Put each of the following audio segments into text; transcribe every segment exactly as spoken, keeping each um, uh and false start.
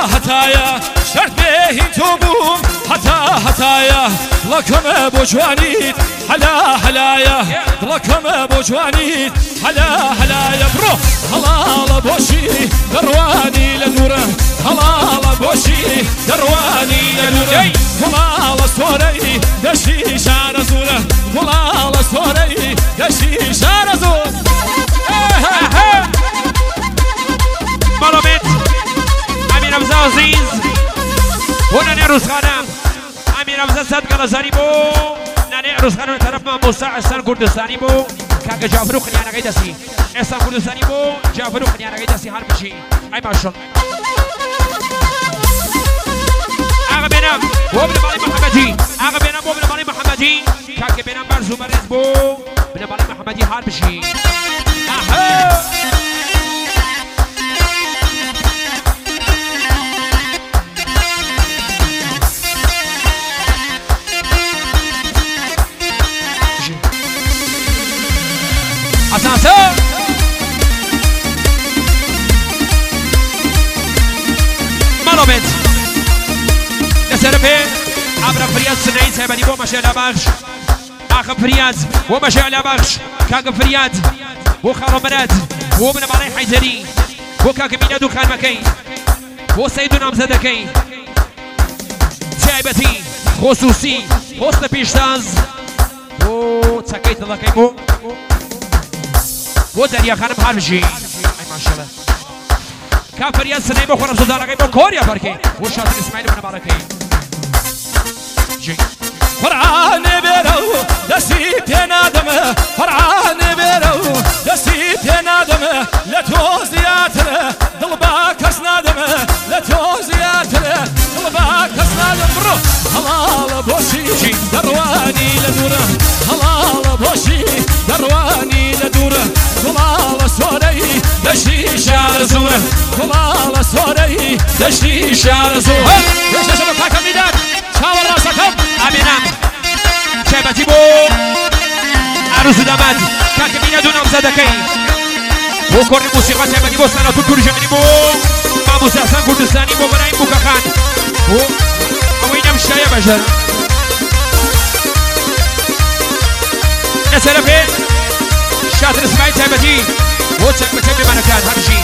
هتايا شرط به توبوم هتا هتايا لكم بوجوانيت حلا حلايا لكم بوجوانيت حلا حلايا برو هلا بوشي درواني لنوره هلا بوشي درواني لنوره هلا صوري دشي شار زوره هلا صوري دشي شار زوره مالومت امیر حمزه عزیز و ننه روزخانم امیر حمزه صدقه لزاری بو ننه روزخانم طرف ما موسع احسان کردستانی بو کاک جعفرو خلیانه گی دستی احسان کردستانی بو جعفرو خلیانه گی دستی هر بشی ای ماشالله آقا بینم و بن مالی محمدی آقا بینم و بن مالی محمدی کاک بینم برزو مرز بو بن مالی محمدی هر بشی آها Attention! مالومت نسربه عبر فرياض سنعيد سيبني بو مشي على بخش اخ فرياض ومشي على بخش كاك فرياض بو خارو مراد بو من مالي حيدري بو كاك مينا دخان مكي بو سيدو نامزدكي سيبتي خصوصي حسن پیشتاز بو تسكيت الله كيمو و دریا خانم هر بشی ای ماشاءالله کافر یا سنی بخورم زودارگی با کوریا برکی و شاطر اسماعیل بن بارکی جی قرآن بیرو دستی نادم قرآن بیرو دستی نادم لتوزیاتر دل با کس نادم لتوزیاتر دل با کس نادم برو حلال باشی دروانی لدوره حلال باشی دروانی لدوره طلال سوري دشي شار زوره طلال سوري دشي شار زوره ليش ليش بتاكم ميدان شاور راسكم امينم شبتي بو عروس داماد كاك مينا دونم زدكي بو كورن موسيقى شبتي بو سنه تطور جمني بو ما موسى حسن كردستاني بو برايم بو كخان بو اوينم شاي بشر نسلفه شاطر اسماعيل تابتي واتساب بتبي مكان همشي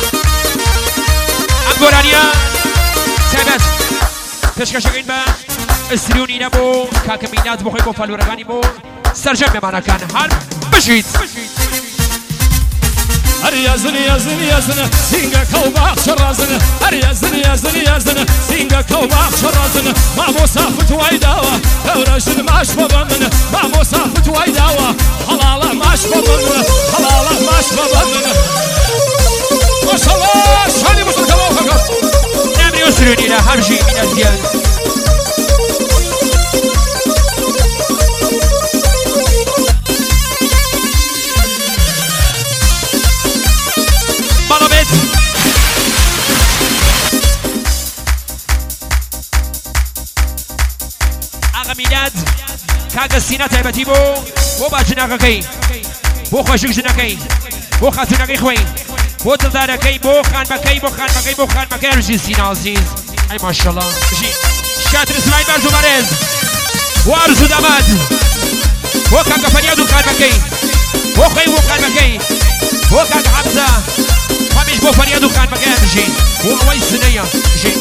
امبورانيا تابت تشكشكين با استريوني نبو كاكمينات بخوي بو فالورغاني بو سرجم بمكان هل مشيت هري يزن يزن يزن سينجا كوبا شرازن هري يزن يزن يزن سينجا كوبا شرازن ما مصافت وايداوا كورشن ماش بابن ما مصافت وايداوا حلاله ماش بابن حلاله ماش بابن ما شاء الله شاني مش الكلام فقط نمري يسروني لا همشي من الزيان ميلاد كاغ السينة تايبتي بو بو باجناكي بو خوشك جناكي بو خاتوناكي خوي بو دلداركي بو خان مكي بو خان مكي بو خان مكي رجي السينة عزيز اي ما شاء الله جي شاطر اسماعيل برزو مرز بو ارزو داماد بو كاغ فرياد خان مكي بو خوي بو خان مكي بو كاغ حمزة خميش بو فرياد خان مكي جي بو اوي سنية جي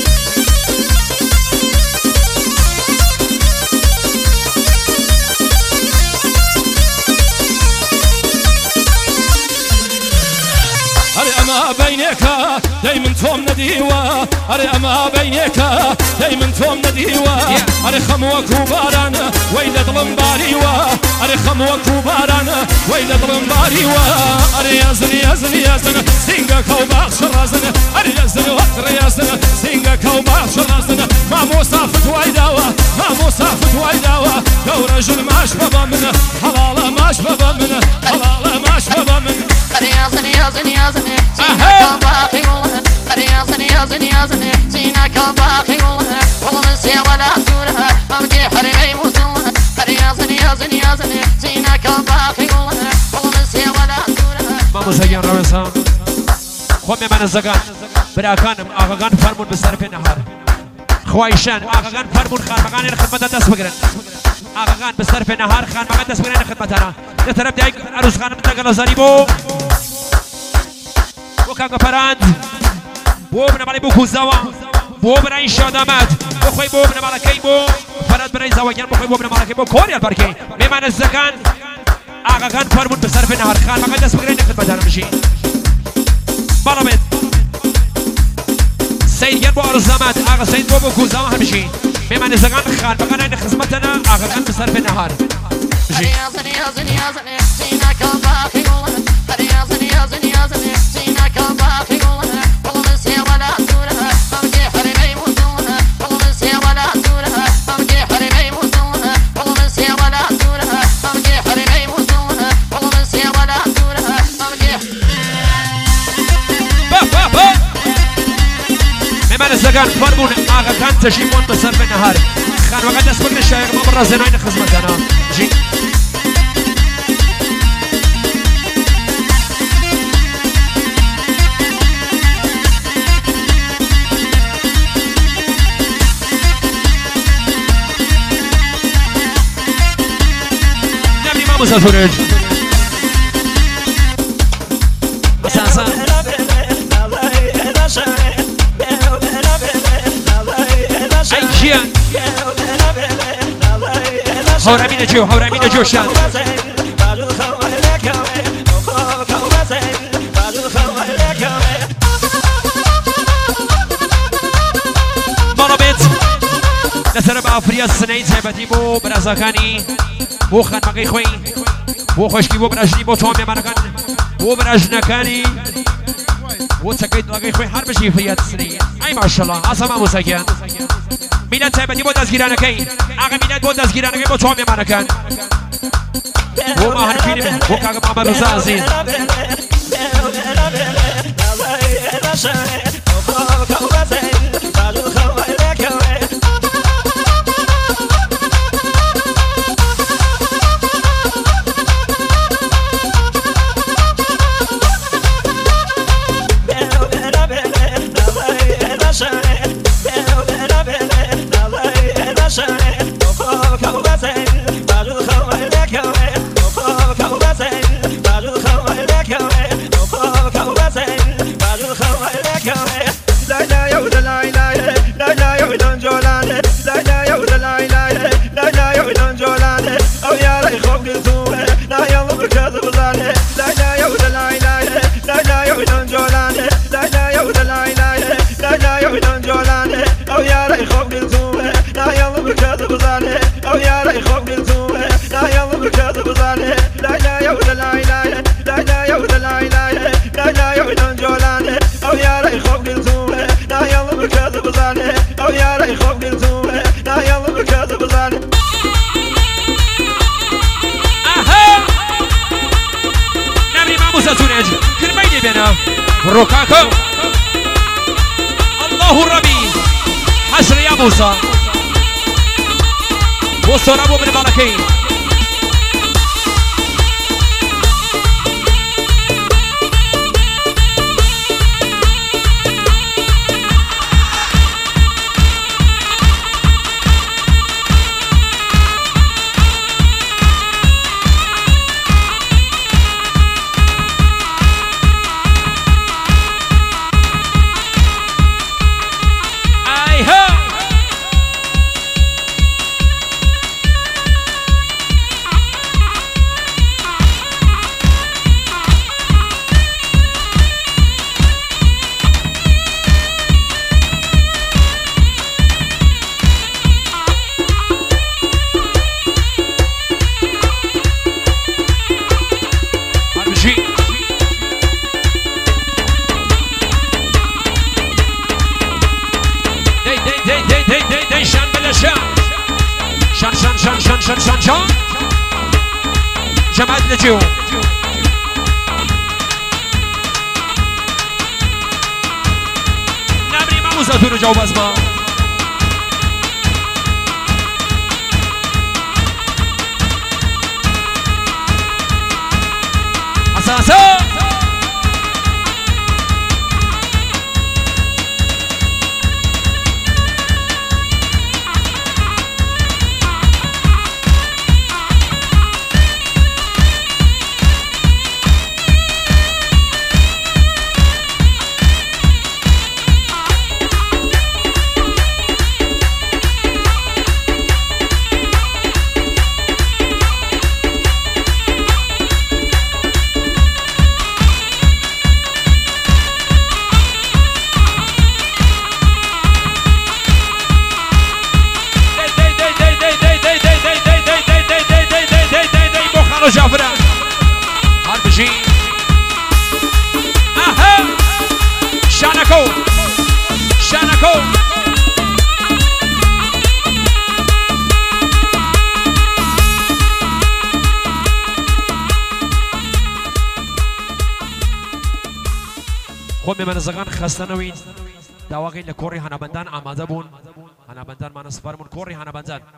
أما بينك دايما توم نديوا أري أما بينك دايما توم نديوا أري خموك وباران ويدا ظلم باريوا أري خموك وباران ويدا ظلم باريوا أري يزن يزن يزن سينجا كوباخ شرازن أري يزن وقر يزن سينجا كوباخ شرازن ما مصافت ويداوا ما مصافت ويداوا لو رجل ماش بابا منه حلاله ماش بابا منه حلاله ماش بابا منه أري يزن يزن يزن سينك باقي والله أري يزن يزن يزن سينك باقي والله والله نسي ولا أسولها ما بدي حرمي موصلها أري يزن يزن يزن سينك باقي والله والله نسي ولا أسولها ما مسجن رمسان خومي من الزقان براکانم آقاگان فرمون بسر پی نهار خواهشان آقاگان فرمون خانمگان خدمت دست بگیرن آقاگان بسر پی نهار خانمگان دست بگیرن خدمتانا در طرف دیگ عروس خانم تگلازاری بو بو کاغا پراند بو بنبالی بو کوزاوا بو برای شادامت بو خوی بو بنبالکی بو فراد برای زواجان بو خوی بو بنبالکی بو کوریال برکی میمان الزکان آقاگان فرمون بسر پی نهار خانمگان دست بگیرن خدمتانا بشین بالامت سيد جنبو أرزامات آغا سيد بوبو كوزاو همشي ميمان زغان خان بغانا إن خزمتنا آغا كان بصرف النهار مشي زغان فرمون آقا كان تجيبون بصرف النهار خان وقت اسمك الشايق ما برا زينين خدمتنا جي نبني ما مسافرج اساسا جيان هورامين جو هورامين جو شان مرابط نسر بافريا السنين سيبتي بو برازاكاني بو خان مقي خوي بو خوشكي بو براجني بو تومي مانكان بو براجنكاني بو تسكيد لقي خوي حرب شي فريا السنين اي ما شاء الله اسما موسيقيان میلاد سایبتی بود از گیرانه کی آقا میلاد بود از گیرانه کی با تو میمانه کن و ما هنفینیم و کاغ بابا روزا عزیز روكاكو الله الربي حسن يا موسى وصل ابو من ملكي شان شان شان جماعة نجيو نامري ما موزاتون جاوب اسما اساسا خۆ مێمەنەزەکان خەستەنەوەین داواکەین لە کۆڕی هەنابەندان ئامادە بوون هەنابەندانمانە سپارمون کۆڕی هەنابەندان